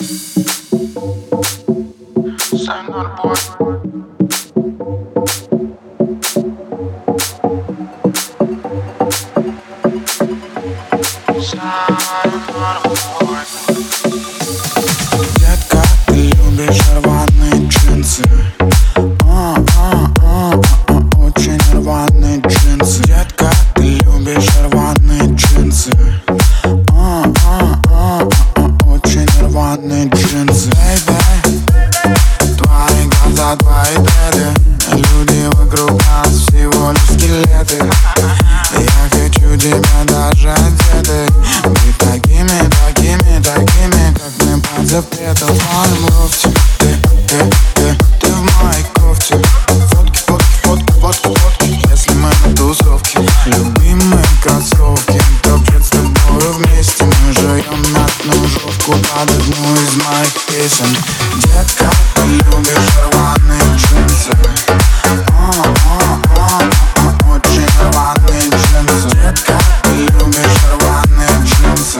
Детка, ты любишь рваные джинсы. Очень рваные джинсы. Детка, ты любишь рваные джинсы. Очень рваные джинсы. Baby, твои глаза, твои дреды. Люди вокруг нас всего лишь скелеты. Я хочу тебя даже одетой. Быть такими, как мы под запретом. В лофте. Ты в моей кофте. Фотки. Если мы на тусовке. Любимые кроссовки. Топлет с тобой вместе. Мы жуем на ножовку под одну из моих песен. Детка, ты любишь рваные джинсы. Очень рваные джинсы. Детка, ты любишь рваные джинсы.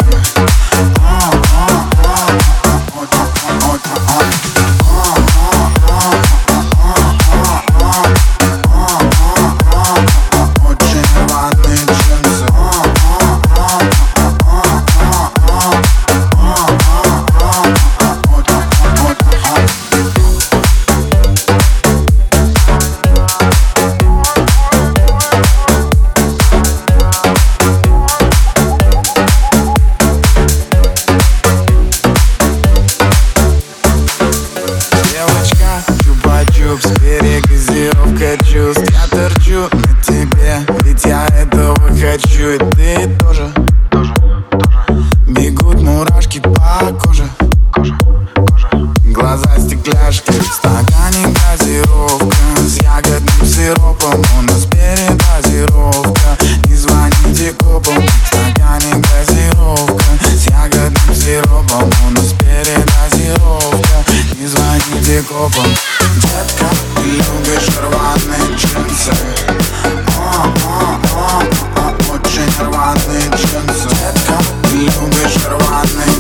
С перегазировкой чувств. Я торчу на тебе, ведь я этого хочу. И ты тоже. Бегут мурашки по коже. Глаза стекляшки, в стакане газировка с ягодным сиропом. У нас передозировка, не звоните копам. В стакане газировка с ягодным сиропом. У нас передозировка, не звоните копам. Детка, ты любишь рваные джинсы. Очень рваные джинсы. Детка, ты любишь рваные